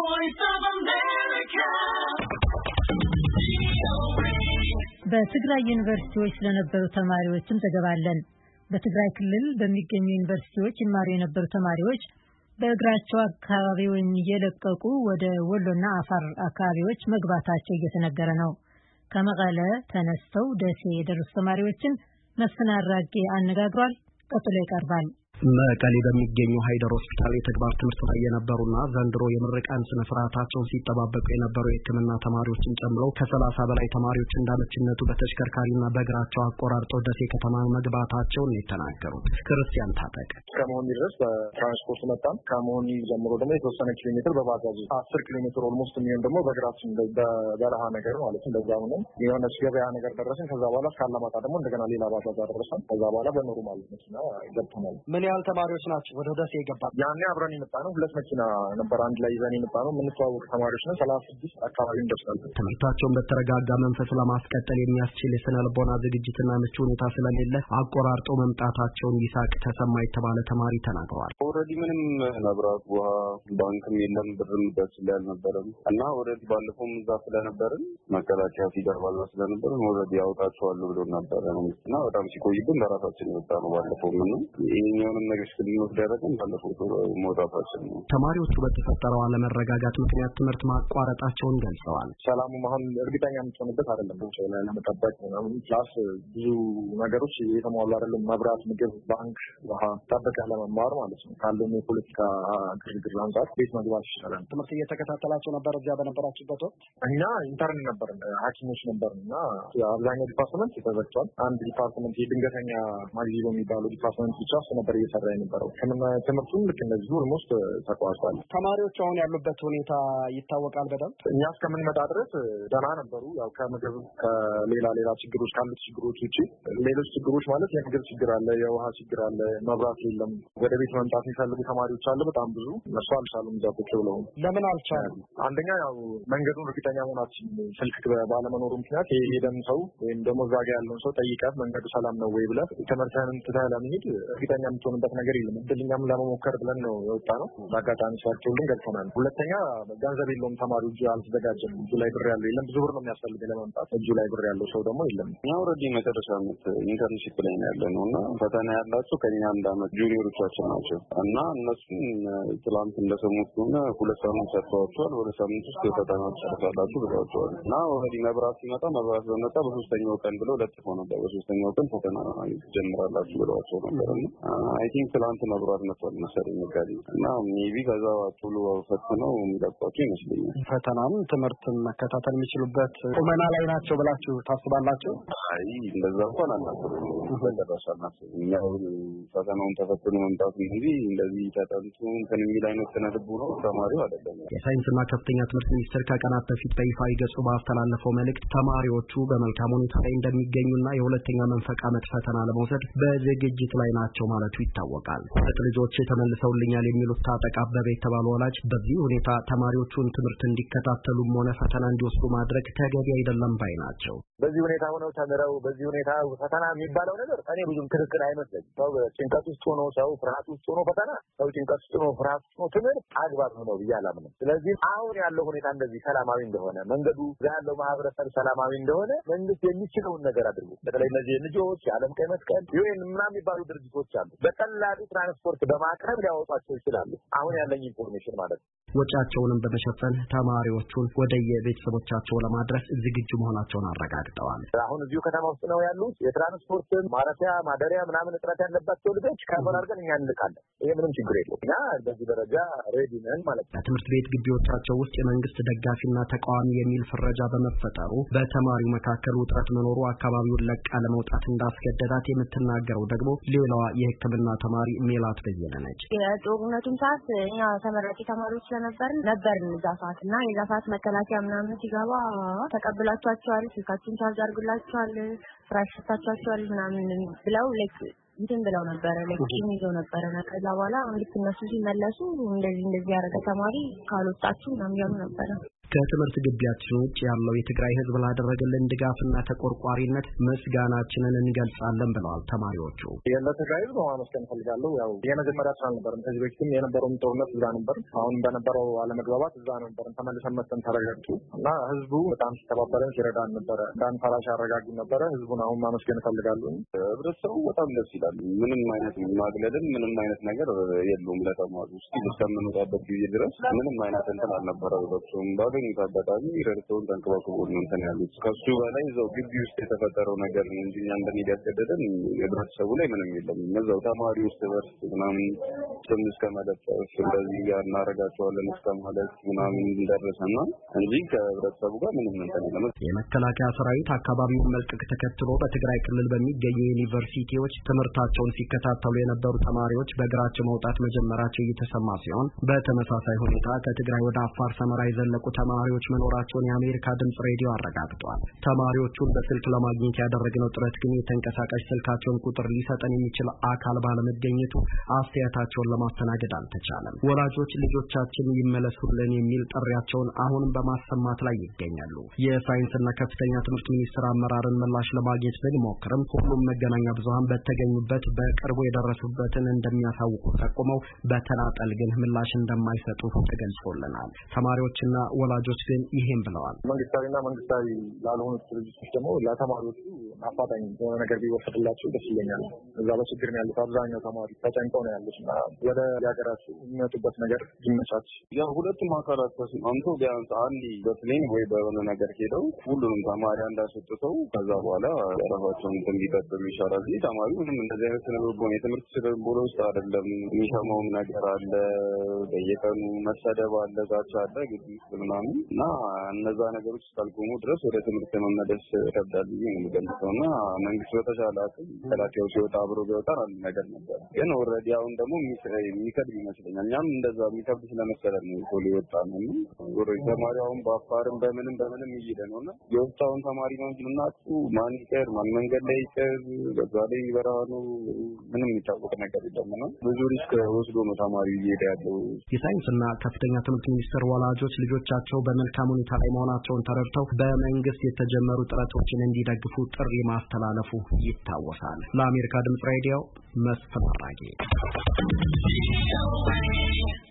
በትግራይ ዩኒቨርሲቲዎች ስለነበሩ ተማሪዎችም ዘገባለን። በትግራይ ክልል በሚገኙ ዩኒቨርሲቲዎች ይማሩ የነበሩ ተማሪዎች በእግራቸው አካባቢውን እየለቀቁ ወደ ወሎና አፋር አካባቢዎች መግባታቸው እየተነገረ ነው። ከመቀለ ተነስተው ደሴ የደረሱ ተማሪዎችን መስፍን አራጌ አነጋግሯል። ቀጥሎ ይቀርባል። መቀሌ በሚገኘው ሃይደር ሆስፒታል የተግባር ትምህርት ላይ የነበሩና ዘንድሮ የምረቃን ስነ ስርዓታቸውን ሲጠባበቁ የነበሩ የሕክምና ተማሪዎችን ጨምሮ ከ30 በላይ ተማሪዎች እንዳመችነቱ በተሽከርካሪና በእግራቸው አቆራርጠው ደሴ ከተማ መግባታቸውን የተናገሩት ክርስቲያን ታጠቅ ከመሆኒ ድረስ በትራንስፖርት መጣን። ከመሆኒ ጀምሮ ደግሞ የተወሰነ ኪሎ ሜትር በባጃጅ 10 ኪሎ ሜትር ኦልሞስት የሚሆን ደግሞ በእግራችን በበረሃ ነገር ማለት እንደዛ ሆነን የሆነች ገበያ ነገር ደረስን። ከዛ በኋላ ካላማጣ ደግሞ እንደገና ሌላ ባጃጅ አደረሰን። ከዛ በኋላ በኖርማል መኪና ገብተናል። ምን ያህል ተማሪዎች ናቸው ወደ ደሴ የገባው? ያኔ አብረን የመጣ ነው። 2 መኪና ነበር አንድ ላይ ይዘን የመጣ ነው። የምንተዋወቅ ተማሪዎች ነን። 36 አካባቢ እንደርሳለን። ትምህርታቸውን በተረጋጋ መንፈስ ለማስቀጠል የሚያስችል የስነ ልቦና ዝግጅትና ምቹ ሁኔታ ስለሌለ አቆራርጠው መምጣታቸውን ይሳቅ ተሰማ የተባለ ተማሪ ተናግረዋል። ኦልሬዲ ምንም መብራት፣ ውሃ፣ ባንክም የለም፣ ብርም ደስ አልነበረም እና ኦልሬዲ ባለፈውም እዛ ስለነበርን መከላከያ ሲገርባላ ስለነበርን ኦልሬዲ ያውጣቸዋል ብሎ ነበር እና በጣም ሲቆይብን በራሳችን የወጣ ነው። ባለፈው ምን ይሄኛውን ነገር ስለሚወስድ ያደረገን ባለፈው መውጣታችን ነው። ተማሪዎቹ በተፈጠረው አለመረጋጋት ምክንያት ትምህርት ማቋረጣቸውን ገልጸዋል። ሰላሙ መሀል እርግጠኛ የምትሆንበት አይደለም። ቦታው ላይ ለመጠበቅ ምናምን ክላስ ብዙ ነገሮች የተሟሉ አይደለም። መብራት፣ ምግብ፣ ባንክ፣ ውሃ ጠበቀ ለመማር ማለት ነው። ካለው የፖለቲካ ግርግር አንጻር ቤት መግባት ይችላል። ትምህርት እየተከታተላቸው ነበር። እዚያ በነበራችሁበት ወቅት እኛ ኢንተርን ነበር፣ ሐኪሞች ነበር እና አብዛኛው ዲፓርትመንት ተዘግቷል። አንድ ዲፓርትመንት የድንገተኛ ማግዚሎ የሚባለው ዲፓርትመንት ብቻ ነበር እየሰራ የነበረው። ትምህርቱም ልክ እንደዚሁ ኦልሞስት ተቋርጧል። ተማሪዎቹ አሁን ያሉበት ሁኔታ ይታወቃል በደንብ። እኛ እስከምንመጣ ድረስ ደህና ነበሩ። ያው ከምግብ ከሌላ ችግሮች ካሉት ችግሮች ውጪ ሌሎች ችግሮች ማለት የምግብ ችግር አለ፣ የውሃ ችግር አለ፣ መብራት የለም። ወደ ቤት መምጣት የሚፈልጉ ተማሪዎች አለ በጣም ብዙ። እነሱ አልቻሉም። ዛቶች ብለው ለምን አልቻሉ? አንደኛ ያው መንገዱን እርግጠኛ መሆናችን ስልክ ባለመኖሩ ምክንያት የሄደን ሰው ወይም ደግሞ እዛ ጋ ያለውን ሰው ጠይቀህ መንገዱ ሰላም ነው ወይ ብለህ ትምህርትህን ትተህ ለመሄድ እርግጠኛ የምትሆንበት ነገር የለም። እድልኛም ለመሞከር ብለን ነው የወጣ ነው። በአጋጣሚ ሲያቸውልን ገብተናል። ሁለተኛ ገንዘብ የለውም ተማሪው፣ እጁ አልተዘጋጀም። እጁ ላይ ብር ያለው የለም። ብዙ ብር ነው የሚያስፈልግ ለመምጣት። እጁ ላይ ብር ያለው ሰው ደግሞ የለም። እኛ ኦልሬዲ መጨረሻ ዓመት ኢንተርንሺፕ ላይ ነው ያለ ነው እና ፈተና ያላቸው ከኛ አንድ ዓመት ጁኒየሮቻችን ናቸው እና እነሱም ትላንት እንደሰሙት ከሆነ 2 ሳምንት ሰጥተዋቸዋል። ወደ ሳምንት ውስጥ ፈተና ጨርሳላችሁ ብለዋቸዋል እና ኦልሬዲ መብራት ሲመጣ መብራት በመጣ በ3ኛው ቀን ብለው ለጥፈው ነበር። በ3ኛው ቀን ፈተና ጀምራላችሁ ብለዋቸው ነበር እና አይ ቲንክ ትላንት መብራት መጥቷል መሰለኝ መጋቢ እና ሜቢ ከዛ ቶሎ ፈትነው የሚለቋቸው ይመስለኛል። ፈተናም ትምህርትን መከታተል የሚችሉበት ቁመና ላይ ናቸው ብላችሁ ታስባላችሁ? አይ እንደዛ እንኳን አናስብም። በደረሳናት እኛው ፈተናውን ተፈትኖ መምጣቱ እንጂ እንደዚህ ተጠንቶ እንትን የሚል አይነት ተነድቡ ነው ተማሪው አይደለም። የሳይንስና ከፍተኛ ትምህርት ሚኒስቴር ከቀናት በፊት በይፋ ገጹ ባስተላለፈው መልእክት ተማሪዎቹ በመልካም ሁኔታ ላይ እንደሚገኙና የሁለተኛ መንፈቅ ዓመት ፈተና ለመውሰድ በዝግጅት ላይ ናቸው ማለቱ ይታወቃል። ልጆች ተመልሰውልኛል የሚሉት ታጠቅ አበበ የተባሉ ወላጅ በዚህ ሁኔታ ተማሪዎቹን ትምህርት እንዲከታተሉም ሆነ ፈተና እንዲወስዱ ማድረግ ተገቢ አይደለም ባይ ናቸው። በዚህ ሁኔታ ሆነው ተምረው በዚህ ሁኔታ ፈተና የሚባለው ነገር እኔ ብዙም ትክክል አይመስለኝም። ሰው ጭንቀት ውስጥ ሆኖ ሰው ፍርሃት ውስጥ ሆኖ ፈተና ሰው ጭንቀት ውስጥ ሆኖ ፍርሃት ውስጥ ሆኖ ትምህርት አግባብ ነው ብዬ አላምንም። ስለዚህ አሁን ያለው ሁኔታ እንደዚህ ሰላማዊ እንደሆነ መንገዱ ያለው ማህበረሰብ ሰላማዊ እንደሆነ መንግስት የሚችለውን ነገር አድርጎ በተለይ እነዚህ ልጆች የዓለም ቀይ መስቀል ዩኤን ምናምን የሚባሉ ድርጅቶች አሉ በቀላሉ ትራንስፖርት በማቅረብ ሊያወጣቸው ይችላሉ። አሁን ያለኝ ኢንፎርሜሽን ማለት ነው። ወጪያቸውንም በመሸፈን ተማሪዎቹን ወደ የቤተሰቦቻቸው ለማድረስ ዝግጁ መሆናቸውን አረጋግጠዋል። አሁን እዚሁ ከተማ ውስጥ ነው ያሉት። የትራንስፖርት ማረፊያ፣ ማደሪያ ምናምን እጥረት ያለባቸው ልጆች ከበር አድርገን እኛ እንልካለን። ይሄ ምንም ችግር የለውም። እኛ በዚህ ደረጃ ሬዲ ነን ማለት ነው። በትምህርት ቤት ግቢዎቻቸው ውስጥ የመንግስት ደጋፊና ተቃዋሚ የሚል ፍረጃ በመፈጠሩ በተማሪው መካከል ውጥረት መኖሩ አካባቢውን ለቃ ለመውጣት እንዳስገደዳት የምትናገረው ደግሞ ሌላዋ የሕክምና ተማሪ ሜላት በየነ ነች። የጦርነቱን ሰዓት እኛ ተመራቂ ተማሪዎች ነበርን እዛ ሰዓት እና የዛ ሰዓት መከላከያ ምናምን ሲገባ ተቀብላችኋል፣ ስልካችሁን ቻርጅ አድርጉላችኋል፣ ፍራሽ ሰጣችኋል ምናምን ብለው እንትን ብለው ነበረ ለኪም ይዘው ነበረ። ከዛ በኋላ ልክ እነሱ ሲመለሱ እንደዚህ ያደረገ ተማሪ ካልወጣችሁ ምናምን ያሉ ነበረ። ከትምህርት ግቢያችን ውጭ ያለው የትግራይ ህዝብ ላደረገልን ድጋፍና ተቆርቋሪነት ምስጋናችንን እንገልጻለን ብለዋል ተማሪዎቹ። ለትግራይ ህዝብ ማመስገን ፈልጋለሁ። ያው የመጀመሪያ ስራ አልነበረም። ከዚህ በፊትም የነበረው ጦርነት እዛ ነበር። አሁን እንደነበረው አለመግባባት እዛ ነበር። ተመልሰን መጥተን ተረጋግጡ እና ህዝቡ በጣም ሲተባበረን ሲረዳን ነበረ። እንዳንፈራሽ ያረጋጉን ነበረ። ህዝቡን አሁን ማመስገን ፈልጋለሁ። ህብረተሰቡ በጣም ደስ ይላል። ምንም አይነት ማግለልን ምንም አይነት ነገር የለውም። ለተማሩ ውስጥ እስከምንወጣበት ጊዜ ድረስ ምንም አይነት እንትን አልነበረም። ህብረተሰቡም ባገኙት አጋጣሚ ረድተውን ተንከባክበው ነው እንትን ያሉት። ከሱ በላይ እዛው ግቢ ውስጥ የተፈጠረው ነገር እንጂ እኛ እንደሚያስገድደን ህብረተሰቡ ላይ ምንም የለም። እዛው ተማሪ ውስጥ በርስ ምናምን ስም እስከ መለጠፍ እንደዚህ ጋር እናደርጋቸዋለን እስከ ማለት ምናምን እንደደረሰና እንጂ ከህብረተሰቡ ጋር ምንም እንትን የለም። የመከላከያ ሰራዊት አካባቢውን መልቀቅ ተከትሎ በትግራይ ክልል በሚገኙ ዩኒቨርሲቲዎች ትምህርታቸውን ሲከታተሉ የነበሩ ተማሪዎች በእግራቸው መውጣት መጀመራቸው እየተሰማ ሲሆን በተመሳሳይ ሁኔታ ከትግራይ ወደ አፋር ሰመራ የዘለቁ ተማሪዎች መኖራቸውን የአሜሪካ ድምጽ ሬዲዮ አረጋግጧል። ተማሪዎቹን በስልክ ለማግኘት ያደረግነው ጥረት ግን የተንቀሳቃሽ ስልካቸውን ቁጥር ሊሰጠን የሚችል አካል ባለመገኘቱ አስተያየታቸውን ለማስተናገድ አልተቻለም። ወላጆች ልጆቻችን ይመለሱልን የሚል ጥሪያቸውን አሁንም በማሰማት ላይ ይገኛሉ። የሳይንስና ከፍተኛ ትምህርት ሚኒስቴር አመራርን ምላሽ ለማግኘት ብንሞክርም ሁሉም መገናኛ ብዙሃን በተገኙበት በቅርቡ የደረሱበትን እንደሚያሳውቁ ጠቁመው በተናጠል ግን ምላሽ እንደማይሰጡ ተገልጾልናል። ተማሪዎችና ወላጆች ግን ይሄን ብለዋል። መንግስታዊና መንግስታዊ ላልሆኑ ድርጅቶች ደግሞ ለተማሪዎቹ አፋጣኝ የሆነ ነገር ቢወሰድላቸው ደስ ይለኛል። እዛ በችግር ነው ያሉት አብዛኛው ተማሪ ተጨንቀው ነው ያሉት እና ወደ ሀገራቸው የሚመጡበት ነገር ይመቻች። ያው ሁለቱም አካላት ተስማምተው ቢያንስ አንድ በፕሌን ወይ በሆነ ነገር ሄደው ሁሉንም ተማሪ እንዳስወጥተው ከዛ በኋላ ራሳቸውን እንዲቀጥሉ ይሻላል። ተማሪ ምንም እንደዚህ አይነት ስነልቦና የትምህርት ስነልቦና ውስጥ አይደለም። የሚሰማውም ነገር አለ፣ በየቀኑ መሰደብ አለ፣ ዛቻ አለ ግቢ ውስጥ ምናምን እና እነዛ ነገሮች እስካልቆሙ ድረስ ወደ ትምህርት መመለስ ይከብዳል ብዬ ነው የምገምተው እና መንግስት በተሻለ አቅም መከላከያው ሲወጣ አብሮ ቢወጣ አንድ ነገር ነበር። ግን ኦልሬዲ አሁን ደግሞ የሚከብድ ይመስለኛል። እኛም እንደዛ የሚከብድ ስለመሰለን ነው ቶሎ የወጣ ነው። ኦልሬዲ ተማሪው አሁን በአፋርም በምንም እየሄደ ነው እና የወጣውን ተማሪ ነው እንጂ ምናቁ ማን ይቀር ማን መንገድ ላይ ይቀር በዛ ላይ በረሃ ነው ምንም የሚታወቅ ነገር የለም እና ብዙ ሪስክ ወስዶ ነው ተማሪው እየሄደ ያለው። የሳይንስና ከፍተኛ ትምህርት ሚኒስቴር ወላጆች ልጆቻቸው በመልካም ሁኔታ ላይ መሆናቸውን ተረድተው በመንግስት የተጀመሩ ጥረቶችን እንዲደግፉ ጥሪ ማስተላለፉ ይታወሳል። ለአሜሪካ ድምጽ ሬዲዮ መስፍን አራጌ።